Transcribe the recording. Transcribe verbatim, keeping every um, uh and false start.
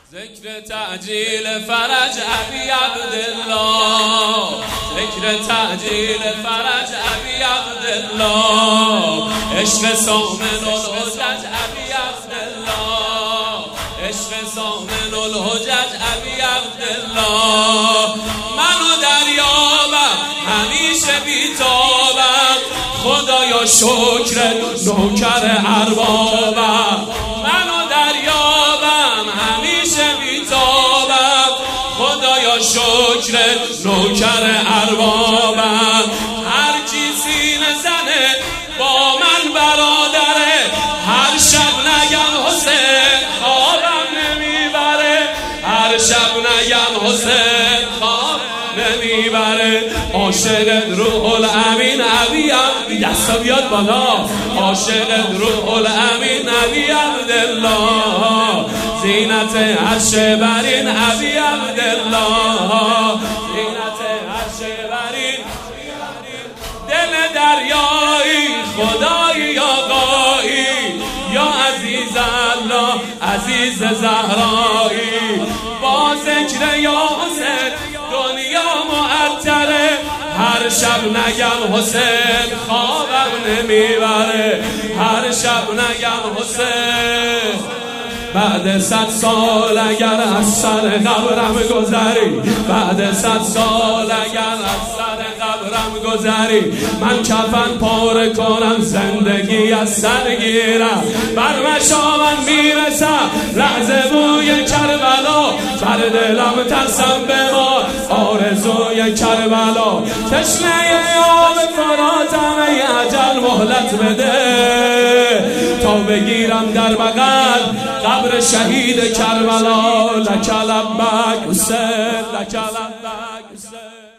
ذکر تعجیل فرج ابی عبدالله، ذکر تعجیل فرج ابی عبدالله، عشق سامن الحجج ابی عبدالله، عشق سامن الحجج ابی عبدالله. منو دریابم همیشه بیتابم، خدایا شکر نوکر اربابم. منو دریابم همیشه بیتابم، خدایا شکر نوکر اربابم. هر کی سینه زنه با من برادره، هر شب نگم حسین خوابم نمیبره، هر شب نگم حسین خواب نمیبره. عاشق روح الامین ابی عبدالله، دستا بیاد بالا. عاشق روح الامین ابی عبدالله، زینت عرش برین ابی عبدالله، زینت عرش برین. دل دریایی خدایی آقایی، یا عزیز الله عزیز زهرایی. با ذکر یا حسین دنیا معطره، هر شب نگم حسین خوابم نمیبره، هر شب نگم حسین. بعد صد سال اگر از سر قبرم گذری، بعد صد سال اگر از سر قبرم گذری، من کفن پاره کنم زندگی از سر گیرم. بر مشامم میرسم لحظه بوی کربلا، بر دلم ترسم بمار آرزوی کربلا. تشنه آب فراتم ای اجل مهلت بده، تا بگیرم در بغل قبر شهید کربلا. لک لبک حسین، لک لبک حسین.